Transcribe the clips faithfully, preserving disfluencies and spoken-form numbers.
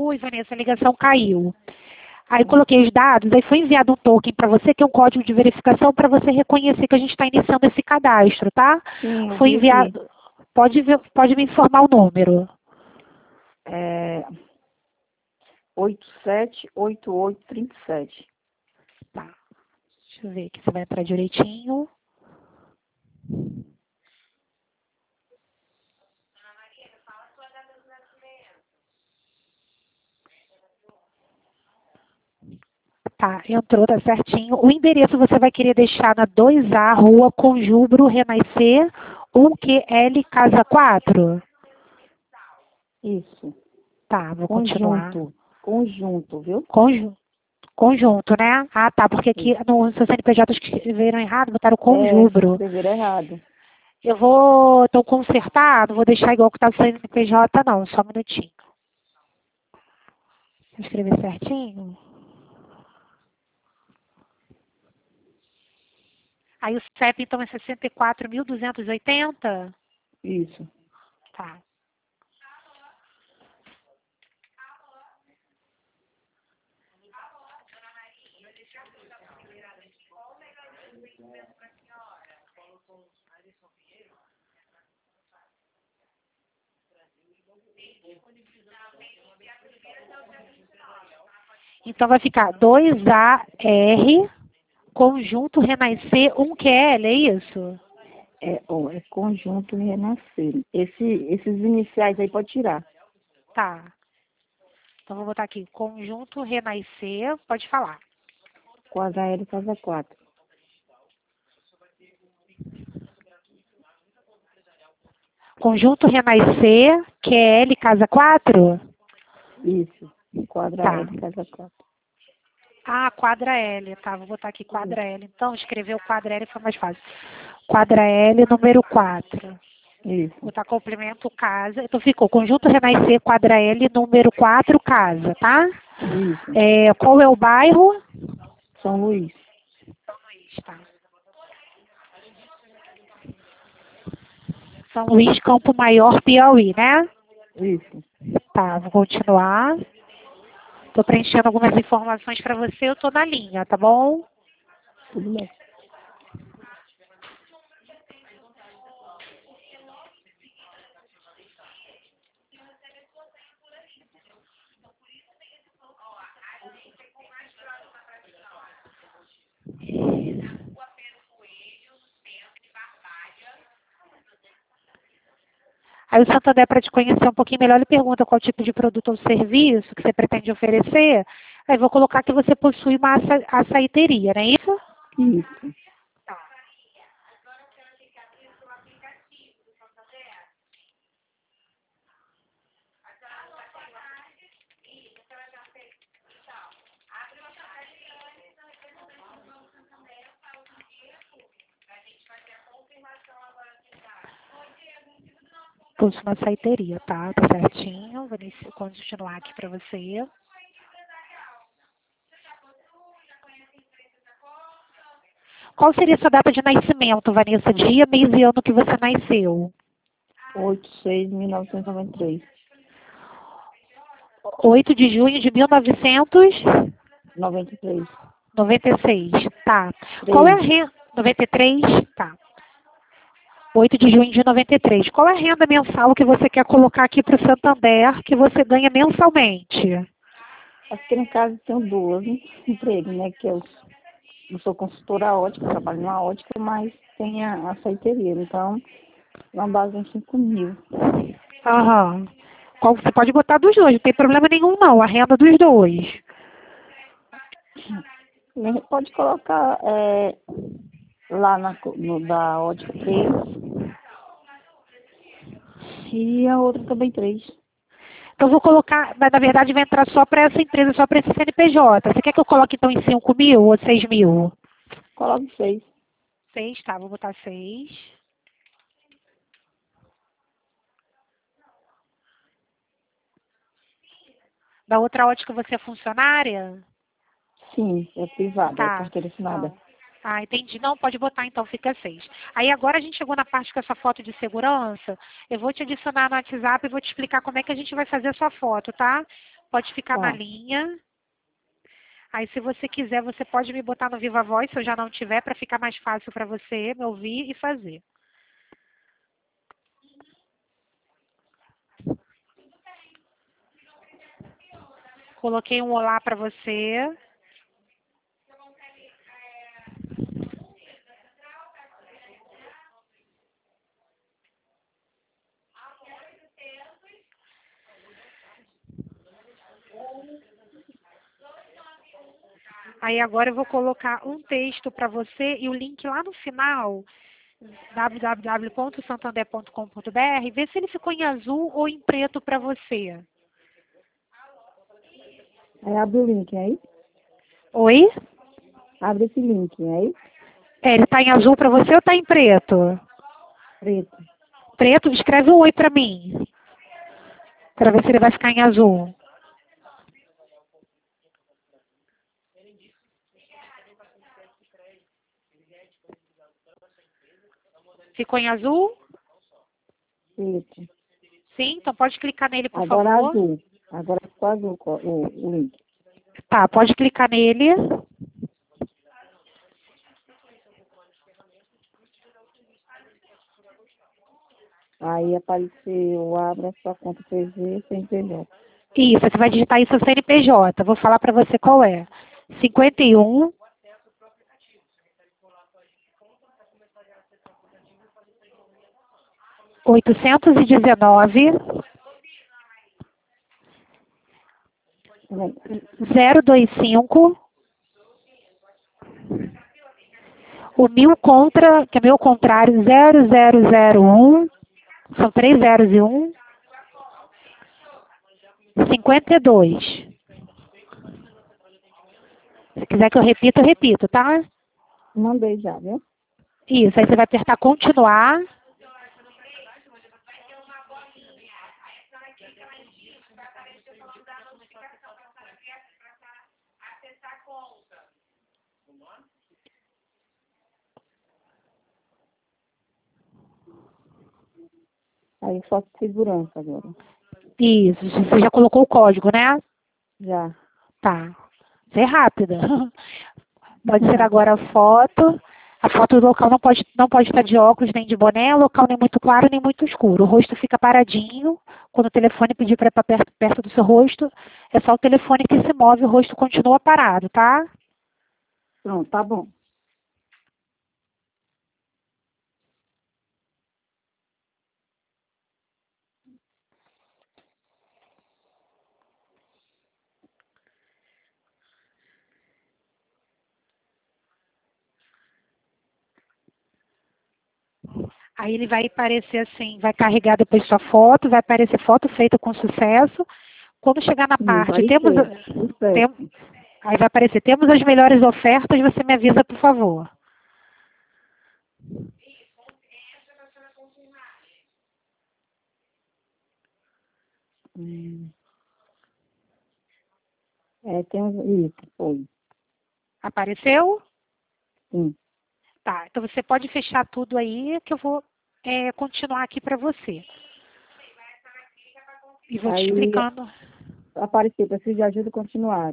Oi, Vanessa, a ligação caiu. Aí coloquei os dados, aí foi enviado um token para você, que é um código de verificação para você reconhecer que a gente está iniciando esse cadastro, tá? Sim, eu Foi vi enviado. aqui. Pode, ver, pode me informar o número. É, oito sete oito oito três sete. Tá. Deixa eu ver aqui se vai entrar direitinho. Tá, entrou, tá certinho. O endereço você vai querer deixar na dois A, Rua Conjubro, Renascer, um Q L, Casa quatro? Isso. Tá, vou continuar. Conjunto. Conjunto, viu? Conjunto, conjunto, né? Ah, tá, porque aqui Isso. no seu C N P J escreveram errado, botaram É, Conjubro. escreveram errado. Eu vou, então, consertar, não vou deixar igual que tá no C N P J, não, só um minutinho. Vou escrever certinho. Aí o C E P, então, é sessenta e quatro mil duzentos e oitenta? Isso. Tá. Então vai ficar dois A R, conjunto renascer, um Q L, é isso? É, ó, é conjunto renascer. Esse, esses iniciais aí pode tirar. Tá. Então vou botar aqui, conjunto renascer, pode falar. Quadra L casa quatro. Conjunto renascer, Q L, casa quatro? Isso. Quadra Tá. L casa quatro. Ah, quadra L, tá, vou botar aqui quadra Isso. L. Então, escrever o quadra L foi mais fácil. Quadra L, número quatro. Isso. Botar complemento casa. Então ficou conjunto renascer, quadra L, número quatro, casa, tá? Isso. É, qual é o bairro? São Luís. São Luís, tá. São Luís, Campo Maior, Piauí, né? Isso. Tá, vou continuar. Tô preenchendo algumas informações para você, eu tô na linha, tá bom? Tudo bem. Aí o Santander, para te conhecer um pouquinho melhor, ele pergunta qual tipo de produto ou serviço que você pretende oferecer. Aí vou colocar que você possui uma aça açaiteria, não é isso? Isso. Possui uma açaiteria, tá? Tá certinho. Vou nesse- continuar aqui para você. Qual seria a sua data de nascimento, Vanessa? Dia, mês e ano que você nasceu? oito de seis de mil novecentos e noventa e três. oito de junho de mil novecentos e noventa e três. noventa e seis. Tá. Qual é a três. renda? noventa e três? Tá. oito de junho de noventa e três. Qual é a renda mensal que você quer colocar aqui para o Santander, que você ganha mensalmente? Aqui no caso tenho duas empregos, né? Que eu, eu sou consultora ótica, trabalho numa ótica, mas tem a açaiteria. Então, uma base em cinco mil. Aham. Qual você pode botar dos dois, não tem problema nenhum não, a renda dos dois. Nem pode colocar é, lá na, co- no, da ótica três e a outra também três. Então eu vou colocar, mas na verdade vai entrar só para essa empresa, só para esse C N P J. Você quer que eu coloque então em cinco mil ou seis mil? Coloque seis. Seis, tá, vou botar seis. Da outra ótica você é funcionária? Sim, é privada, é Tá. carteira assinada. Não. Ah, entendi. Não, pode botar então, fica seis. Aí agora a gente chegou na parte com essa foto de segurança. Eu vou te adicionar no WhatsApp e vou te explicar como é que a gente vai fazer a sua foto, tá? Pode ficar na Tá. linha. Aí, se você quiser, você pode me botar no Viva Voz, se eu já não tiver, para ficar mais fácil para você me ouvir e fazer. Coloquei um olá para você. Aí agora eu vou colocar um texto para você e o link lá no final, w w w ponto santander ponto com ponto b r, vê se ele ficou em azul ou em preto para você. Aí abre o link, aí. Oi? Abre esse link, aí. É, ele está em azul para você ou está em preto? Preto. Preto, escreve um oi para mim, para ver se ele vai ficar em azul. Ficou em azul? Preto. Sim, então pode clicar nele, por Agora favor. azul. Agora ficou azul o, o, o link. Tá, pode clicar nele. Aí apareceu, abre a sua conta P G sem P J. Isso, você vai digitar aí seu C N P J. Vou falar para você qual é. cinquenta e um, oitocentos e dezenove, zero dois cinco, o mil contra, que é meu contrário, zero zero zero um, são três zeros e um, cinquenta e dois. Se quiser que eu repita, eu repito, tá? Mandei já, viu? Isso, aí você vai apertar continuar. Aí foto de segurança agora. Isso, você já colocou o código, né? Já. Tá. Você é rápida. Pode ser agora a foto. A foto do local não pode, não pode estar de óculos nem de boné, local nem muito claro nem muito escuro. O rosto fica paradinho. Quando o telefone pedir para ir para perto, perto do seu rosto, é só o telefone que se move, o rosto continua parado, tá? Pronto, tá bom. Aí ele vai aparecer assim, vai carregar depois sua foto, vai aparecer foto feita com sucesso. Quando chegar na Sim, parte, vai temos, ser. tem, Sucesso. aí vai aparecer, temos as melhores ofertas, você me avisa, por favor. Hum. É, tem um... Isso, foi. Apareceu? Sim. Tá, então você pode fechar tudo aí que eu vou é, continuar aqui para você. E vou te Aí explicando. apareceu, preciso de ajuda continuar.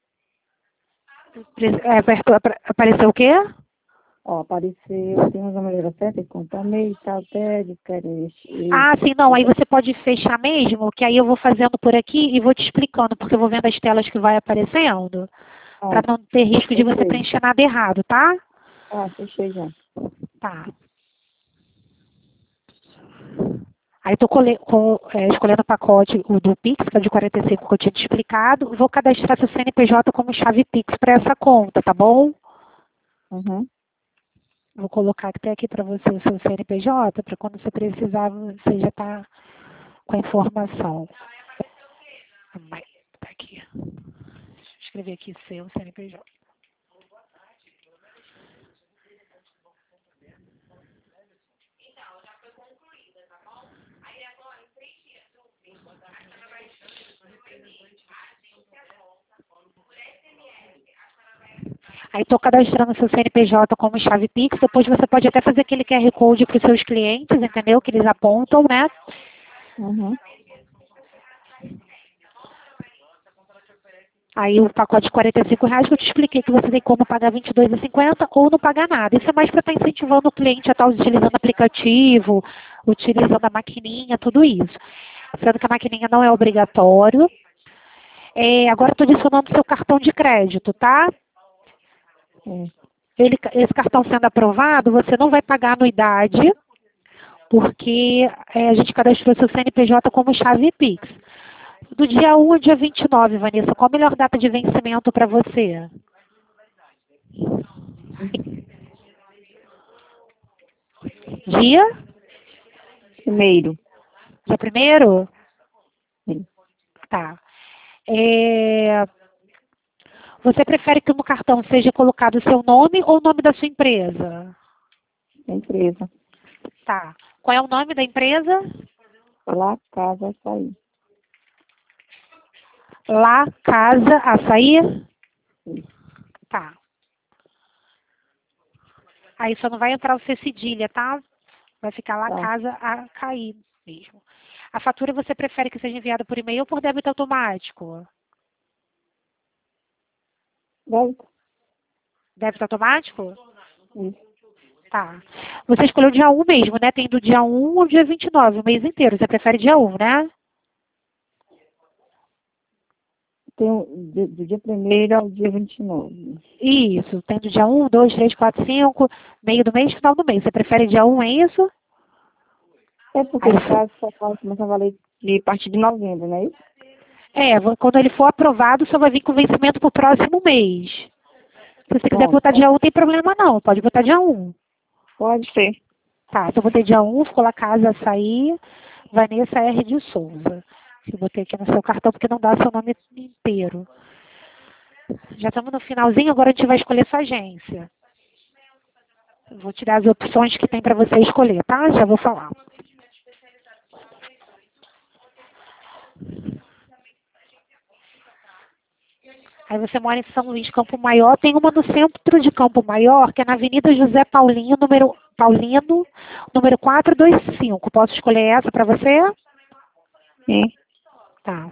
É, apertou- apa- apareceu o quê? Ó, apareceu, temos a maneira certa de contar meio, tal, tédio, quero este. Ah, sim, não, aí você pode fechar mesmo, que aí eu vou fazendo por aqui e vou te explicando, porque eu vou vendo as telas que vai aparecendo, para Ó, não ter risco de você fechei. preencher nada errado, tá? Ah, fechei já. Tá. Aí estou é, escolhendo o pacote o do Pix, que é de quarenta e cinco que eu tinha te explicado. Vou cadastrar seu C N P J como chave Pix para essa conta, tá bom? Uhum. Vou colocar até aqui para você o seu C N P J, para quando você precisar, você já está com a informação. Vai, tá aqui. Deixa eu escrever aqui seu C N P J. Aí estou cadastrando seu C N P J como chave Pix, depois você pode até fazer aquele Q R Code para os seus clientes, entendeu? Que eles apontam, né? Uhum. Aí o pacote de quarenta e cinco reais que eu te expliquei que você tem como pagar vinte e dois reais e cinquenta centavos ou não pagar nada. Isso é mais para estar incentivando o cliente a estar utilizando aplicativo, utilizando a maquininha, tudo isso. Sendo que a maquininha não é obrigatório. É, agora estou adicionando seu cartão de crédito, tá? É. Ele, esse cartão sendo aprovado, você não vai pagar anuidade, porque é, a gente cadastrou seu C N P J como chave Pix. Do dia um ao dia vinte e nove, Vanessa, qual a melhor data de vencimento para você? Dia? Primeiro. Dia primeiro? Sim. Tá. É, você prefere que no cartão seja colocado o seu nome ou o nome da sua empresa? Da empresa. Tá. Qual é o nome da empresa? Lá, casa, açaí. Lá, Casa, Açaí? Sim. Tá. Aí só não vai entrar o C cedilha, tá? Vai ficar lá, Tá. Casa, a cair mesmo. A fatura você prefere que seja enviada por e-mail ou por débito automático? Débito? Débito automático? Isso. Tá. Você escolheu dia um mesmo, né? Tem do dia um ao dia vinte e nove, o mês inteiro. Você prefere dia um, né? Tem um- do, do dia primeiro ao dia vinte e nove. Isso. Tem do dia um, dois, três, quatro, cinco, meio do mês, final do mês. Você prefere dia um, é isso? É porque Aí, no caso só vai começar a valer de partir de novembro, não é isso? é, vo- quando ele for aprovado, só vai vir com vencimento para o próximo mês. Se você quiser Pronto. botar dia um, não tem problema não. Pode botar dia um. Pode ser. Tá, então eu botei dia um, ficou lá Casa Açaí, Vanessa R. de Souza. Eu botei aqui no seu cartão porque não dá seu nome inteiro. Já estamos no finalzinho, agora a gente vai escolher sua agência. Eu vou tirar as opções que tem para você escolher, tá? Já vou falar. Aí você mora em São Luís, Campo Maior. Tem uma no centro de Campo Maior, que é na Avenida José Paulinho, número, Paulino, número quatrocentos e vinte e cinco. Posso escolher essa para você? Sim. Tá.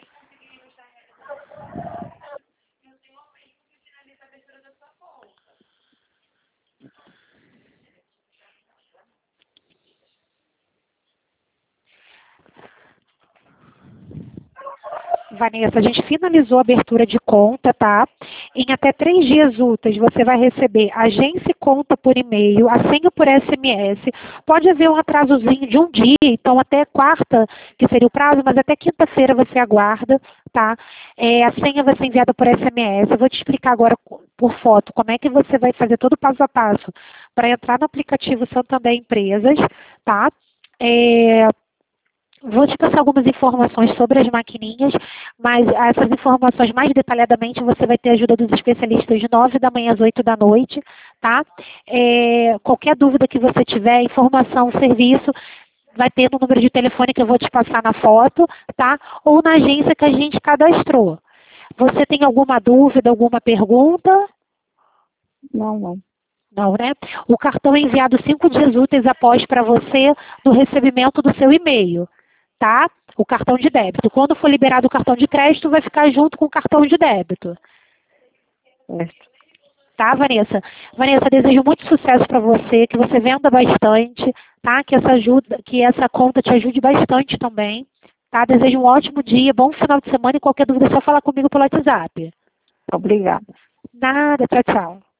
Vanessa, a gente finalizou a abertura de conta, tá? Em até três dias úteis você vai receber agência e conta por e-mail, a senha por S M S. Pode haver um atrasozinho de um dia, então até quarta, que seria o prazo, mas até quinta-feira você aguarda, tá? É, a senha vai ser enviada por S M S. Eu vou te explicar agora por foto como é que você vai fazer todo o passo a passo para entrar no aplicativo Santander Empresas, tá? É, Vou te passar algumas informações sobre as maquininhas, mas essas informações mais detalhadamente você vai ter a ajuda dos especialistas de nove da manhã às oito da noite, tá? É, qualquer dúvida que você tiver, informação, serviço, vai ter no número de telefone que eu vou te passar na foto, tá? Ou na agência que a gente cadastrou. Você tem alguma dúvida, alguma pergunta? Não, não. Não, né? O cartão é enviado cinco dias úteis após para você no recebimento do seu e-mail, tá? O cartão de débito. Quando for liberado o cartão de crédito, vai ficar junto com o cartão de débito. Certo. Tá, Vanessa? Vanessa, desejo muito sucesso para você, que você venda bastante, tá? Que essa ajuda, que essa conta te ajude bastante também, tá? Desejo um ótimo dia, bom final de semana e qualquer dúvida é só falar comigo pelo WhatsApp. Obrigada. Nada, tchau, tchau.